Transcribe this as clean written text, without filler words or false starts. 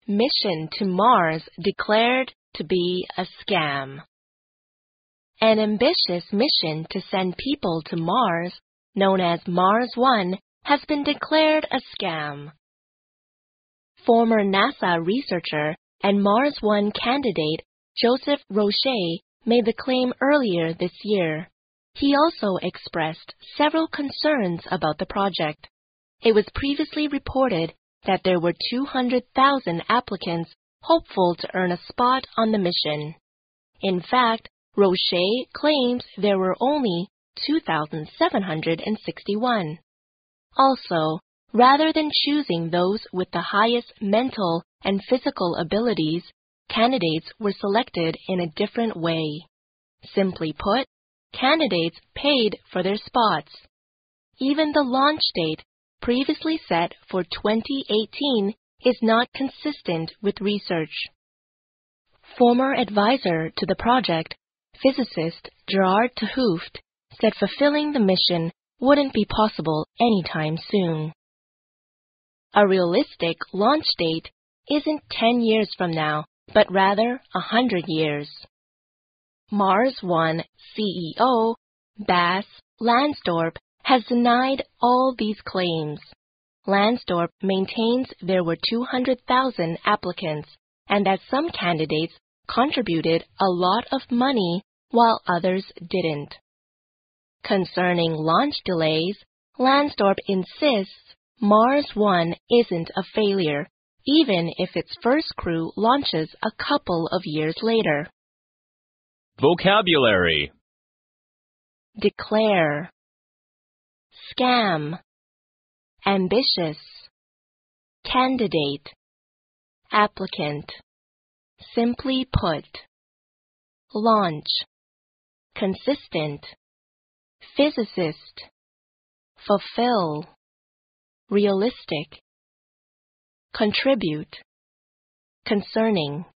mission to Mars declared to be a scam. An ambitious mission to send people to Mars, known as Mars One, has been declared a scam. Former NASA researcher and Mars One candidate Joseph Roche made the claim earlier this year. He also expressed several concerns about the project. It was previously reported that there were 200,000 applicants hopeful to earn a spot on the mission. In fact, Roche claims there were only 2,761. Also, rather than choosing those with the highest mental and physical abilities, candidates were selected in a different way. Simply put, candidates paid for their spots. Even the launch date, previously set for 2018, is not consistent with research. Former advisor to the project, physicist Gerard 't Hooft, said fulfilling the mission wouldn't be possible anytime soon. A realistic launch date isn't 10 years from now, but rather 100 years. Mars One CEO Bas Lansdorp has denied all these claims. Lansdorp maintains there were 200,000 applicants and that some candidates contributed a lot of money while others didn't. Concerning launch delays, Lansdorp insists Mars One isn't a failure, even if its first crew launches a couple of years later. Vocabulary: declare, scam, ambitious, candidate, applicant, simply put, launch, consistent, physicist, fulfill, realistic, contribute, concerning.